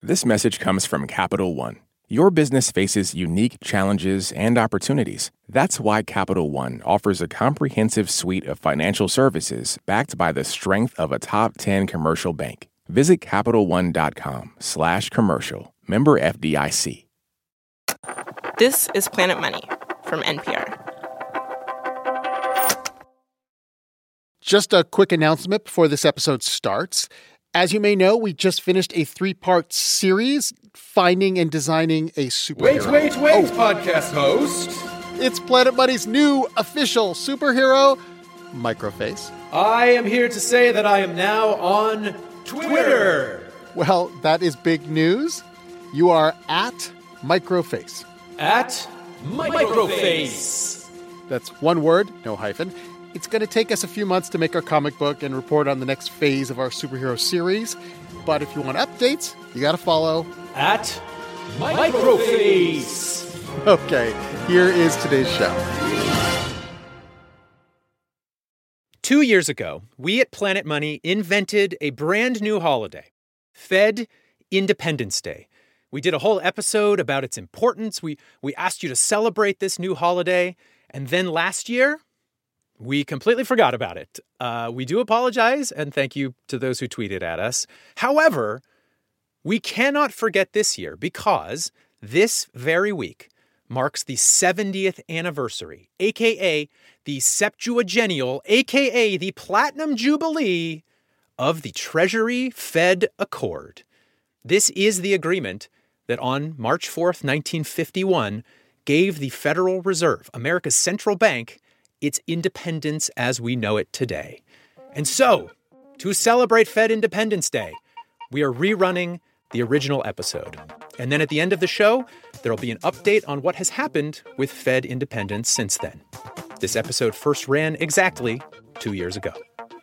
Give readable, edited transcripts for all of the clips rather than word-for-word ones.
This message comes from Capital One. Your business faces unique challenges and opportunities. That's why Capital One offers a comprehensive suite of financial services backed by the strength of a top 10 commercial bank. Visit CapitalOne.com/commercial. Member FDIC. This is Planet Money from NPR. Just a quick announcement before this episode starts. As you may know, we just finished a 3-part series, Finding and Designing a Superhero. Wait, podcast host. It's Planet Money's new official superhero, Microface. I am here to say that I am now on Twitter. Well, that is big news. You are at Microface. At Microface. That's one word, no hyphen. It's going to take us a few months to make our comic book and report on the next phase of our superhero series. But if you want updates, you got to follow At Microface. Okay, here is today's show. 2 years ago, we at Planet Money invented a brand new holiday, Fed Independence Day. We did a whole episode about its importance. We asked you to celebrate this new holiday. And then last year, we completely forgot about it. We do apologize, and thank you to those who tweeted at us. However, we cannot forget this year because this very week marks the 70th anniversary, a.k.a. the septuagennial, a.k.a. the Platinum Jubilee of the Treasury-Fed Accord. This is the agreement that on March 4th, 1951, gave the Federal Reserve, America's central bank, its independence as we know it today. And so, to celebrate Fed Independence Day, we are rerunning the original episode. And then at the end of the show, there'll be an update on what has happened with Fed independence since then. This episode first ran exactly 2 years ago.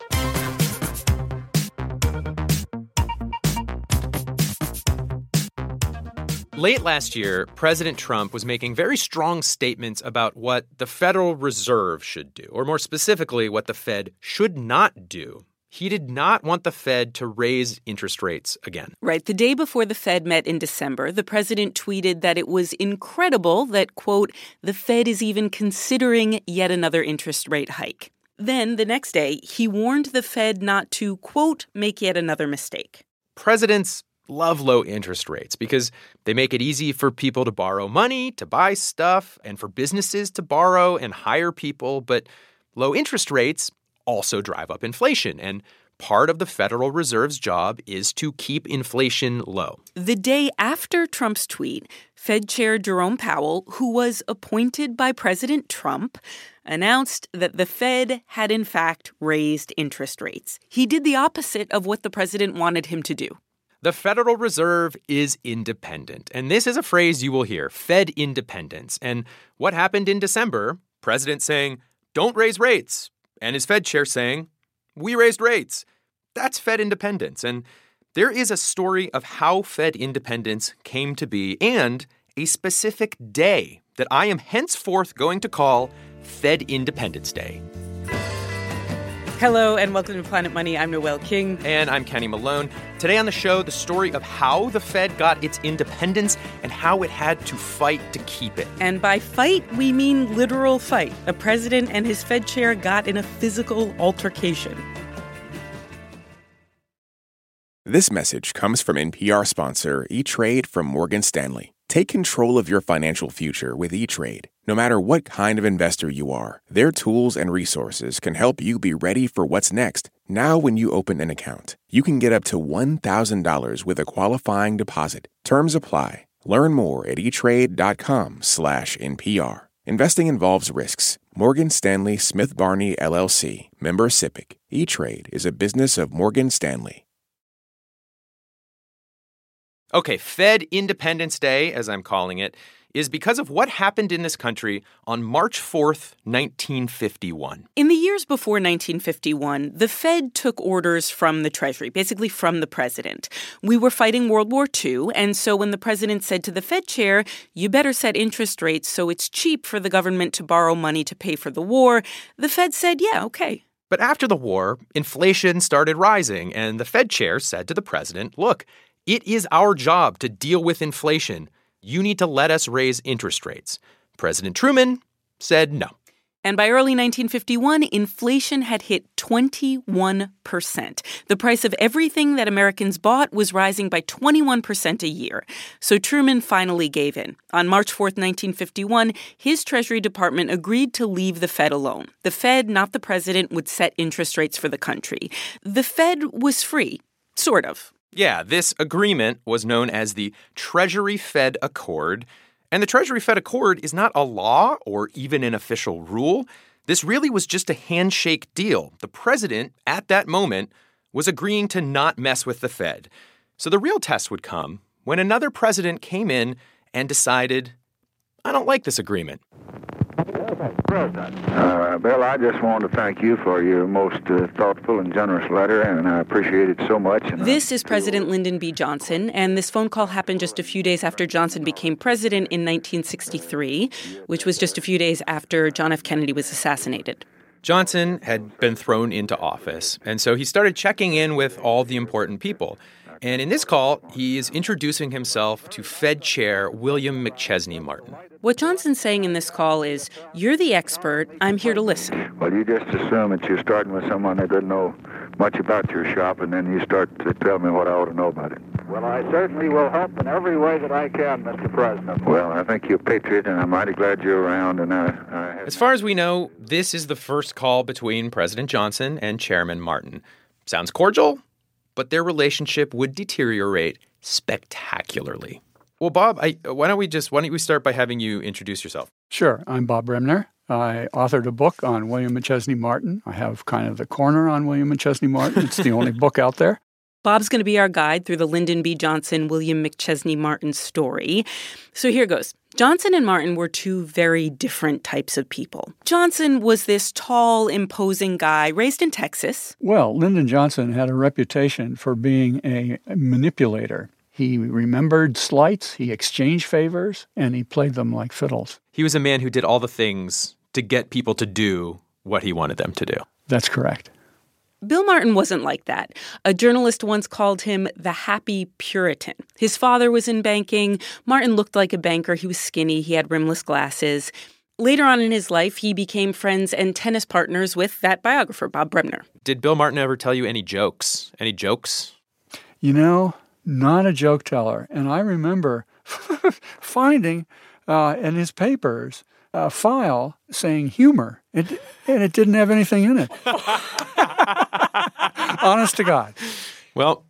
Late last year, President Trump was making very strong statements about what the Federal Reserve should do, or more specifically, what the Fed should not do. He did not want the Fed to raise interest rates again. Right. The day before the Fed met in December, the president tweeted that it was incredible that, quote, the Fed is even considering yet another interest rate hike. Then, the next day, he warned the Fed not to, quote, make yet another mistake. Presidents love low interest rates because they make it easy for people to borrow money, to buy stuff, and for businesses to borrow and hire people. But low interest rates also drive up inflation, and part of the Federal Reserve's job is to keep inflation low. The day after Trump's tweet, Fed Chair Jerome Powell, who was appointed by President Trump, announced that the Fed had in fact raised interest rates. He did the opposite of what the president wanted him to do. The Federal Reserve is independent, and this is a phrase you will hear, Fed independence. And what happened in December? President saying, don't raise rates, and his Fed chair saying, we raised rates. That's Fed independence, and there is a story of how Fed independence came to be and a specific day that I am henceforth going to call Fed Independence Day. Hello and welcome to Planet Money. I'm Noelle King. And I'm Kenny Malone. Today on the show, the story of how the Fed got its independence and how it had to fight to keep it. And by fight, we mean literal fight. A president and his Fed chair got in a physical altercation. This message comes from NPR sponsor E-Trade from Morgan Stanley. Take control of your financial future with E-Trade. No matter what kind of investor you are, their tools and resources can help you be ready for what's next. Now, when you open an account, you can get up to $1,000 with a qualifying deposit. Terms apply. Learn more at etrade.com/NPR. Investing involves risks. Morgan Stanley Smith Barney, LLC. Member SIPC. E-Trade is a business of Morgan Stanley. Okay, Fed Independence Day, as I'm calling it, is because of what happened in this country on March 4th, 1951. In the years before 1951, the Fed took orders from the Treasury, basically from the president. We were fighting World War II, and so when the president said to the Fed chair, you better set interest rates so it's cheap for the government to borrow money to pay for the war, the Fed said, yeah, okay. But after the war, inflation started rising, and the Fed chair said to the president, look, It is our job to deal with inflation. You need to let us raise interest rates. President Truman said no. And by early 1951, inflation had hit 21%. The price of everything that Americans bought was rising by 21% a year. So Truman finally gave in. On March 4th, 1951, his Treasury Department agreed to leave the Fed alone. The Fed, not the president, would set interest rates for the country. The Fed was free, sort of. Yeah, this agreement was known as the Treasury-Fed Accord. And the Treasury-Fed Accord is not a law or even an official rule. This really was just a handshake deal. The president, at that moment, was agreeing to not mess with the Fed. So the real test would come when another president came in and decided, I don't like this agreement. Bill, I just want to thank you for your most thoughtful and generous letter, and I appreciate it so much. This is President Lyndon B. Johnson, and this phone call happened just a few days after Johnson became president in 1963, which was just a few days after John F. Kennedy was assassinated. Johnson had been thrown into office, and so he started checking in with all the important people. And in this call, he is introducing himself to Fed Chair William McChesney Martin. What Johnson's saying in this call is, you're the expert, I'm here to listen. Well, you just assume that you're starting with someone that doesn't know much about your shop, and then you start to tell me what I ought to know about it. Well, I certainly will help in every way that I can, Mr. President. Well, I think you're a patriot, and I'm mighty glad you're around. And As far as we know, this is the first call between President Johnson and Chairman Martin. Sounds cordial, but their relationship would deteriorate spectacularly. Well, Bob, why don't we start by having you introduce yourself? Sure. I'm Bob Bremner. I authored a book on William McChesney Martin. I have kind of the corner on William McChesney Martin. It's the only book out there. Bob's going to be our guide through the Lyndon B. Johnson, William McChesney Martin story. So here goes. Johnson and Martin were two very different types of people. Johnson was this tall, imposing guy raised in Texas. Well, Lyndon Johnson had a reputation for being a manipulator. He remembered slights, he exchanged favors, and he played them like fiddles. He was a man who did all the things to get people to do what he wanted them to do. That's correct. Bill Martin wasn't like that. A journalist once called him the happy Puritan. His father was in banking. Martin looked like a banker. He was skinny. He had rimless glasses. Later on in his life, he became friends and tennis partners with that biographer, Bob Bremner. Did Bill Martin ever tell you any jokes? Any jokes? You know, not a joke teller. And I remember finding in his papers a file saying humor, and it didn't have anything in it. Honest to God. Well,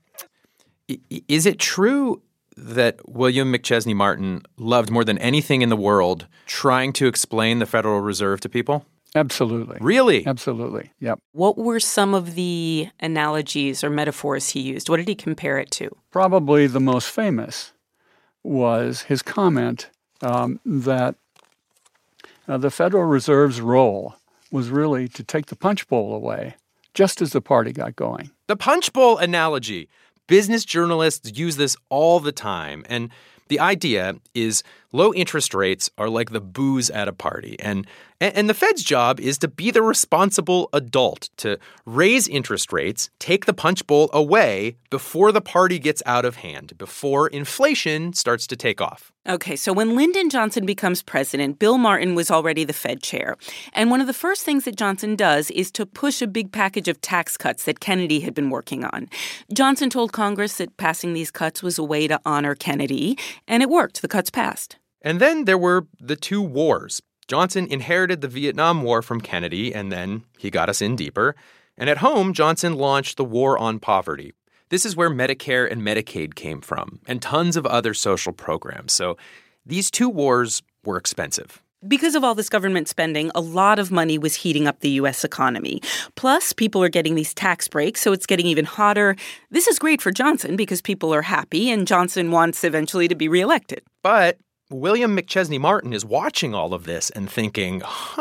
is it true that William McChesney Martin loved more than anything in the world trying to explain the Federal Reserve to people? Absolutely. Really? Absolutely. Yep. What were some of the analogies or metaphors he used? What did he compare it to? Probably the most famous was his comment that the Federal Reserve's role was really to take the punch bowl away just as the party got going. The punch bowl analogy. Business journalists use this all the time. And the idea is low interest rates are like the booze at a party. And the Fed's job is to be the responsible adult, to raise interest rates, take the punch bowl away before the party gets out of hand, before inflation starts to take off. Okay, so when Lyndon Johnson becomes president, Bill Martin was already the Fed chair. And one of the first things that Johnson does is to push a big package of tax cuts that Kennedy had been working on. Johnson told Congress that passing these cuts was a way to honor Kennedy, and it worked. The cuts passed. And then there were the two wars. Johnson inherited the Vietnam War from Kennedy, and then he got us in deeper. And at home, Johnson launched the War on Poverty. This is where Medicare and Medicaid came from, and tons of other social programs. So these two wars were expensive. Because of all this government spending, a lot of money was heating up the U.S. economy. Plus, people are getting these tax breaks, so it's getting even hotter. This is great for Johnson because people are happy, and Johnson wants eventually to be reelected. But William McChesney Martin is watching all of this and thinking,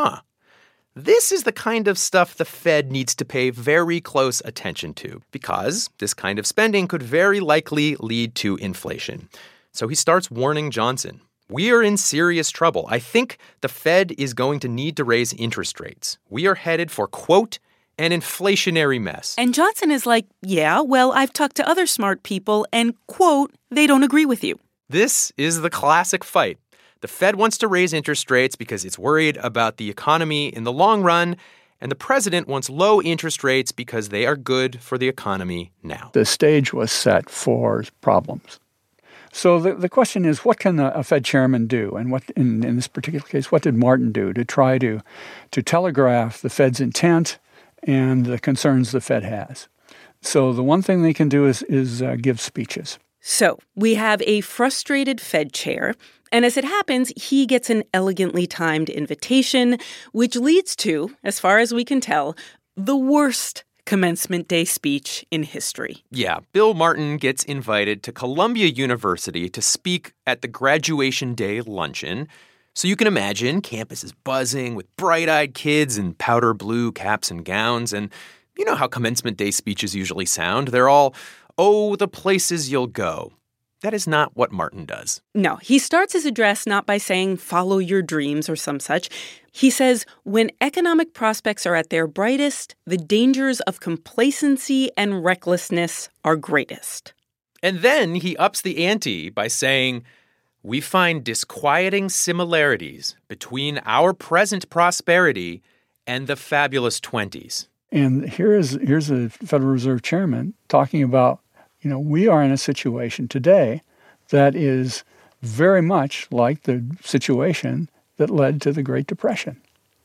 this is the kind of stuff the Fed needs to pay very close attention to because this kind of spending could very likely lead to inflation. So he starts warning Johnson. We are in serious trouble. I think the Fed is going to need to raise interest rates. We are headed for, quote, an inflationary mess. And Johnson is like, yeah, well, I've talked to other smart people and, quote, they don't agree with you. This is the classic fight. The Fed wants to raise interest rates because it's worried about the economy in the long run, and the president wants low interest rates because they are good for the economy now. The stage was set for problems. So the question is, what can a Fed chairman do? And what, in this particular case, what did Martin do to try to telegraph the Fed's intent and the concerns the Fed has? So the one thing they can do is give speeches. So we have a frustrated Fed chair, and as it happens, he gets an elegantly timed invitation, which leads to, as far as we can tell, the worst commencement day speech in history. Yeah, Bill Martin gets invited to Columbia University to speak at the graduation day luncheon. So you can imagine campus is buzzing with bright-eyed kids in powder blue caps and gowns. And you know how commencement day speeches usually sound. They're all, oh, the places you'll go. That is not what Martin does. No, he starts his address not by saying, follow your dreams or some such. He says, when economic prospects are at their brightest, the dangers of complacency and recklessness are greatest. And then he ups the ante by saying, we find disquieting similarities between our present prosperity and the fabulous 20s. And here's a Federal Reserve chairman talking about, we are in a situation today that is very much like the situation that led to the Great Depression.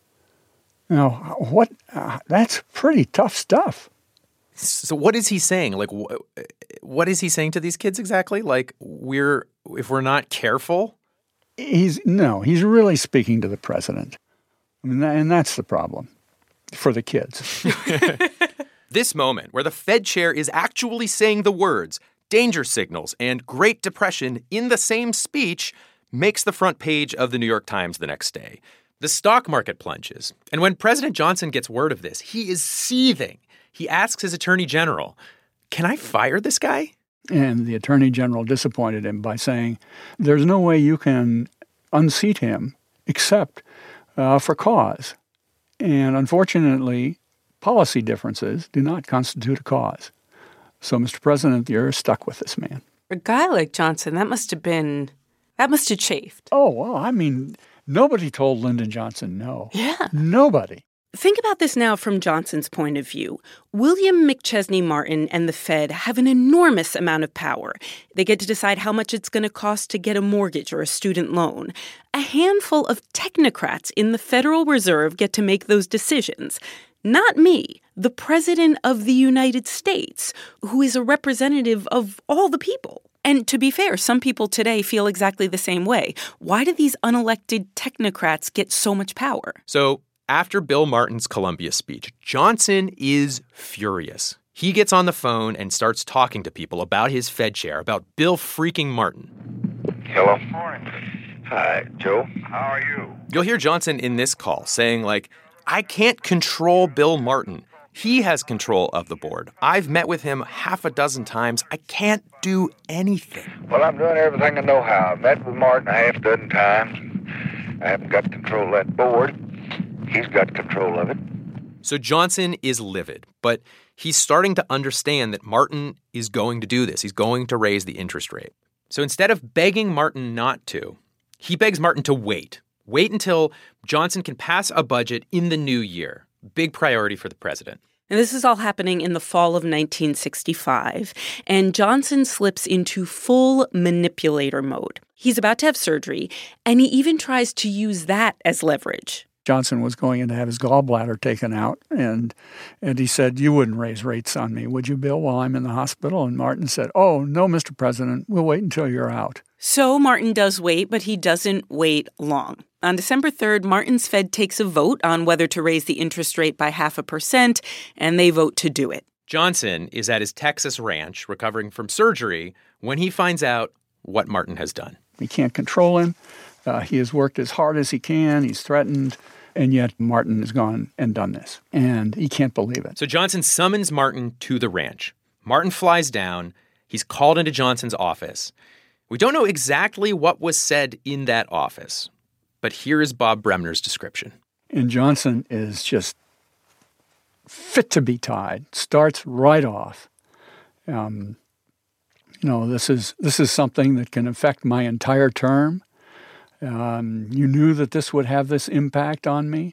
Now, that's pretty tough stuff. So what is he saying? Like, what is he saying to these kids exactly? Like, if we're not careful? He's really speaking to the president. I mean, and that's the problem for the kids. This moment, where the Fed chair is actually saying the words danger signals and Great Depression in the same speech, makes the front page of the New York Times the next day. The stock market plunges. And when President Johnson gets word of this, he is seething. He asks his attorney general, can I fire this guy? And the attorney general disappointed him by saying, there's no way you can unseat him except for cause. And unfortunately, policy differences do not constitute a cause. So, Mr. President, you're stuck with this man. A guy like Johnson, that must have chafed. Oh, well, I mean, nobody told Lyndon Johnson no. Yeah. Nobody. Think about this now from Johnson's point of view. William McChesney Martin and the Fed have an enormous amount of power. They get to decide how much it's going to cost to get a mortgage or a student loan. A handful of technocrats in the Federal Reserve get to make those decisions. Not me, the President of the United States, who is a representative of all the people. And to be fair, some people today feel exactly the same way. Why do these unelected technocrats get so much power? So after Bill Martin's Columbia speech, Johnson is furious. He gets on the phone and starts talking to people about his Fed chair, about Bill freaking Martin. Hello. Morning. Hi, Joe. How are you? You'll hear Johnson in this call saying, like, I can't control Bill Martin. He has control of the board. I've met with him half a dozen times. I can't do anything. Well, I'm doing everything I know how. I've met with Martin a half dozen times. I haven't got control of that board. He's got control of it. So Johnson is livid, but he's starting to understand that Martin is going to do this. He's going to raise the interest rate. So instead of begging Martin not to, he begs Martin to wait. Wait until Johnson can pass a budget in the new year. Big priority for the president. And this is all happening in the fall of 1965, and Johnson slips into full manipulator mode. He's about to have surgery, and he even tries to use that as leverage. Johnson was going in to have his gallbladder taken out, and he said, you wouldn't raise rates on me, would you, Bill, while I'm in the hospital? And Martin said, oh, no, Mr. President, we'll wait until you're out. So Martin does wait, but he doesn't wait long. On December 3rd, Martin's Fed takes a vote on whether to raise the interest rate by 0.5%, and they vote to do it. Johnson is at his Texas ranch recovering from surgery when he finds out what Martin has done. We can't control him. He has worked as hard as he can. He's threatened. And yet Martin has gone and done this. And he can't believe it. So Johnson summons Martin to the ranch. Martin flies down. He's called into Johnson's office. We don't know exactly what was said in that office. But here is Bob Bremner's description. And Johnson is just fit to be tied. Starts right off. This is something that can affect my entire term. You knew that this would have this impact on me,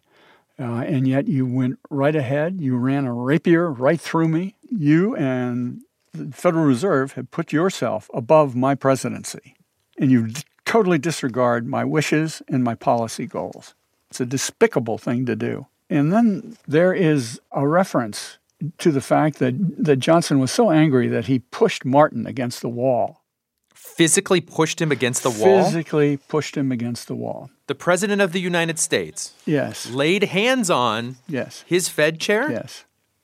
and yet you went right ahead. You ran a rapier right through me. You and the Federal Reserve have put yourself above my presidency, and you totally disregard my wishes and my policy goals. It's a despicable thing to do. And then there is a reference to the fact that Johnson was so angry that he pushed Martin against the wall. Physically pushed him against the wall? Physically pushed him against the wall. The President of the United States? Yes. Laid hands on his Fed chair? Yes.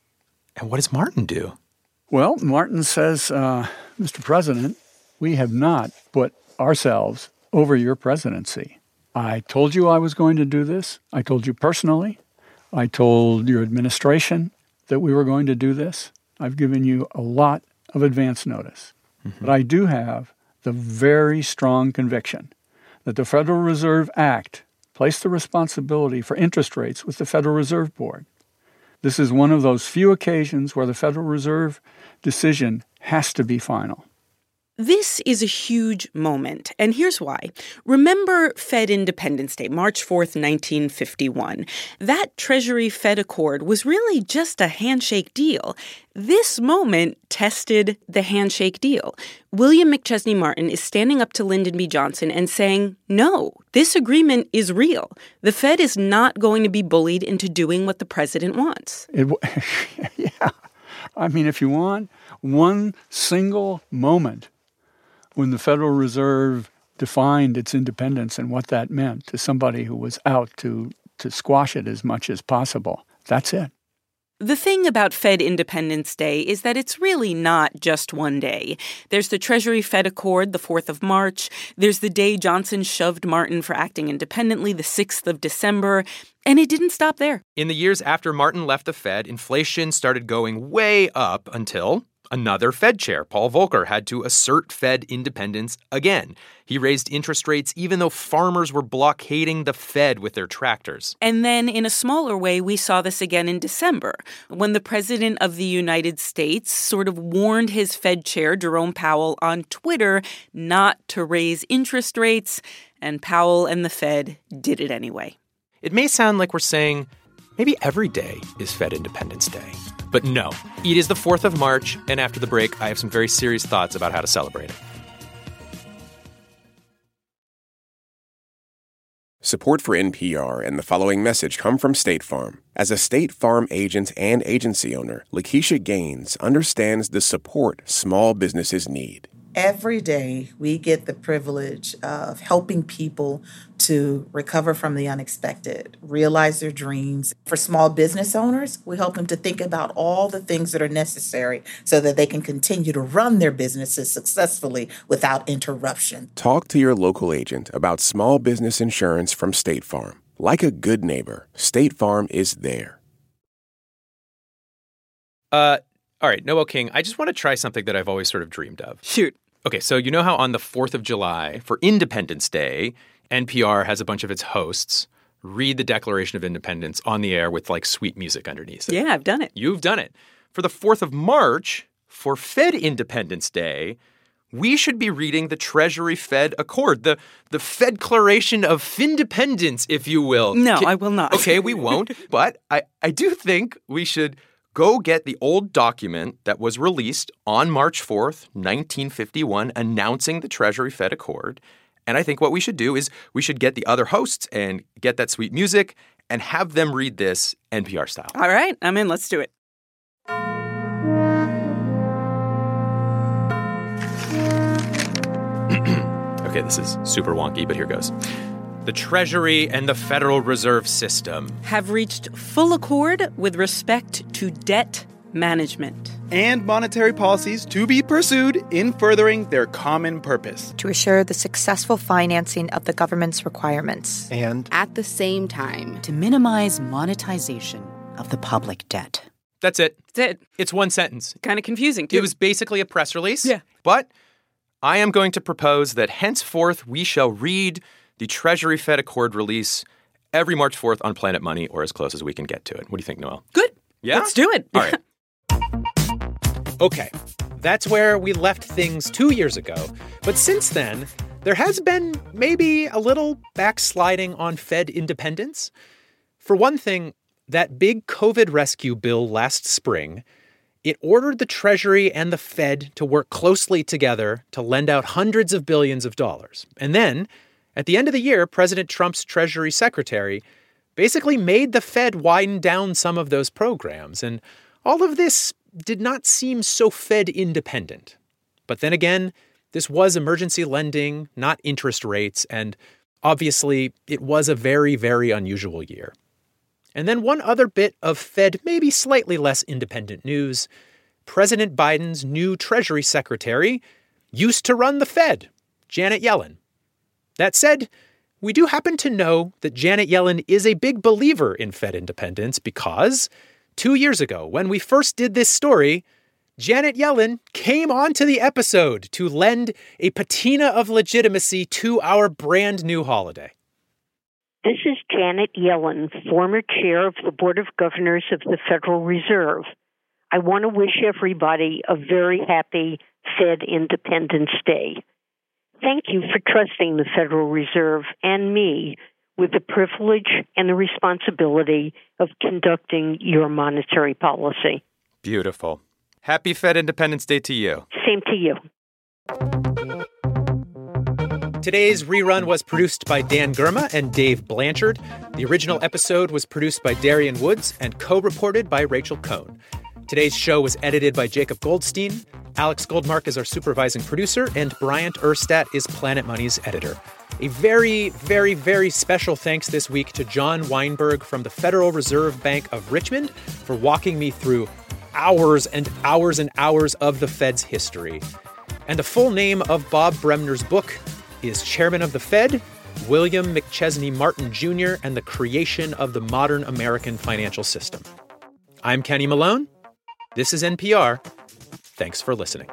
And what does Martin do? Well, Martin says, Mr. President, we have not put ourselves over your presidency. I told you I was going to do this. I told you personally. I told your administration that we were going to do this. I've given you a lot of advance notice. Mm-hmm. But I do have the very strong conviction that the Federal Reserve Act placed the responsibility for interest rates with the Federal Reserve Board. This is one of those few occasions where the Federal Reserve decision has to be final. This is a huge moment, and here's why. Remember Fed Independence Day, March 4th, 1951. That Treasury-Fed Accord was really just a handshake deal. This moment tested the handshake deal. William McChesney Martin is standing up to Lyndon B. Johnson and saying, no, this agreement is real. The Fed is not going to be bullied into doing what the president wants. Yeah. I mean, if you want one single moment when the Federal Reserve defined its independence and what that meant to somebody who was out to squash it as much as possible, that's it. The thing about Fed Independence Day is that it's really not just one day. There's the Treasury-Fed Accord, the 4th of March. There's the day Johnson shoved Martin for acting independently, the 6th of December. And it didn't stop there. In the years after Martin left the Fed, inflation started going way up until another Fed chair, Paul Volcker, had to assert Fed independence again. He raised interest rates even though farmers were blockading the Fed with their tractors. And then in a smaller way, we saw this again in December, when the President of the United States sort of warned his Fed chair, Jerome Powell, on Twitter not to raise interest rates, and Powell and the Fed did it anyway. It may sound like we're saying maybe every day is Fed Independence Day. But no, it is the 4th of March, and after the break, I have some very serious thoughts about how to celebrate it. Support for NPR and the following message come from State Farm. As a State Farm agent and agency owner, Lakeisha Gaines understands the support small businesses need. Every day, we get the privilege of helping people to recover from the unexpected, realize their dreams. For small business owners, we help them to think about all the things that are necessary so that they can continue to run their businesses successfully without interruption. Talk to your local agent about small business insurance from State Farm. Like a good neighbor, State Farm is there. All right, Noel King, I just want to try something that I've always sort of dreamed of. Shoot. Okay, so you know how on the 4th of July, for Independence Day, NPR has a bunch of its hosts read the Declaration of Independence on the air with, like, sweet music underneath it. Yeah, I've done it. You've done it. For the 4th of March, for Fed Independence Day, we should be reading the Treasury-Fed Accord, the Fedclaration of Findependence, if you will. No, I will not. Okay, we won't. But I do think we should go get the old document that was released on March 4th, 1951, announcing the Treasury-Fed Accord. And I think what we should do is we should get the other hosts and get that sweet music and have them read this NPR style. All right, I'm in. Let's do it. Okay, this is super wonky, but here goes. The Treasury and the Federal Reserve System have reached full accord with respect to debt management and monetary policies to be pursued in furthering their common purpose. To assure the successful financing of the government's requirements. And at the same time, to minimize monetization of the public debt. That's it. That's it. It's one sentence. Kind of confusing, too. It was basically a press release. Yeah. But I am going to propose that henceforth we shall read the Treasury-Fed Accord release every March 4th on Planet Money, or as close as we can get to it. What do you think, Noel? Good. Yeah? Let's do it. All right. Okay, that's where we left things 2 years ago. But since then, there has been maybe a little backsliding on Fed independence. For one thing, that big COVID rescue bill last spring, it ordered the Treasury and the Fed to work closely together to lend out hundreds of billions of dollars. And then, at the end of the year, President Trump's Treasury Secretary basically made the Fed wind down some of those programs. And all of this did not seem so Fed independent. But then again, this was emergency lending, not interest rates, and obviously it was a very, very unusual year. And then one other bit of Fed, maybe slightly less independent news. President Biden's new Treasury Secretary used to run the Fed, Janet Yellen. That said, we do happen to know that Janet Yellen is a big believer in Fed independence because 2 years ago, when we first did this story, Janet Yellen came onto the episode to lend a patina of legitimacy to our brand new holiday. This is Janet Yellen, former chair of the Board of Governors of the Federal Reserve. I want to wish everybody a very happy Fed Independence Day. Thank you for trusting the Federal Reserve and me with the privilege and the responsibility of conducting your monetary policy. Beautiful. Happy Fed Independence Day to you. Same to you. Today's rerun was produced by Dan Gurma and Dave Blanchard. The original episode was produced by Darian Woods and co-reported by Rachel Cohn. Today's show was edited by Jacob Goldstein. Alex Goldmark is our supervising producer, and Bryant Erstat is Planet Money's editor. A very, very, very special thanks this week to John Weinberg from the Federal Reserve Bank of Richmond for walking me through hours and hours and hours of the Fed's history. And the full name of Bob Bremner's book is Chairman of the Fed, William McChesney Martin Jr., and the Creation of the Modern American Financial System. I'm Kenny Malone. This is NPR. Thanks for listening.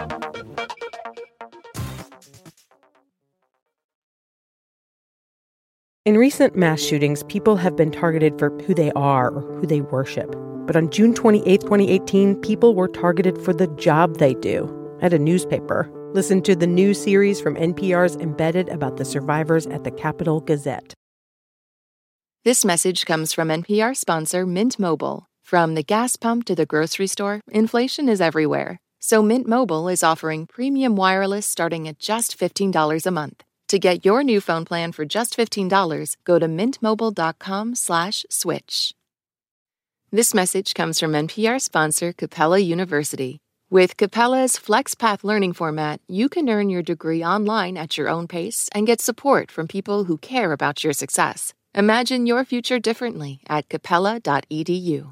In recent mass shootings, people have been targeted for who they are or who they worship. But on June 28, 2018, people were targeted for the job they do at a newspaper. Listen to the new series from NPR's Embedded about the survivors at the Capitol Gazette. This message comes from NPR sponsor Mint Mobile. From the gas pump to the grocery store, inflation is everywhere. So Mint Mobile is offering premium wireless starting at just $15 a month. To get your new phone plan for just $15, go to mintmobile.com/switch. This message comes from NPR sponsor Capella University. With Capella's FlexPath learning format, you can earn your degree online at your own pace and get support from people who care about your success. Imagine your future differently at capella.edu.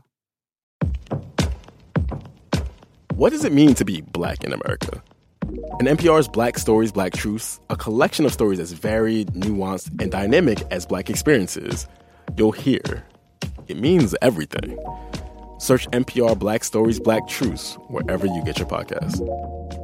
What does it mean to be Black in America? In NPR's Black Stories, Black Truths, a collection of stories as varied, nuanced, and dynamic as Black experiences, you'll hear it means everything. Search NPR Black Stories, Black Truths wherever you get your podcasts.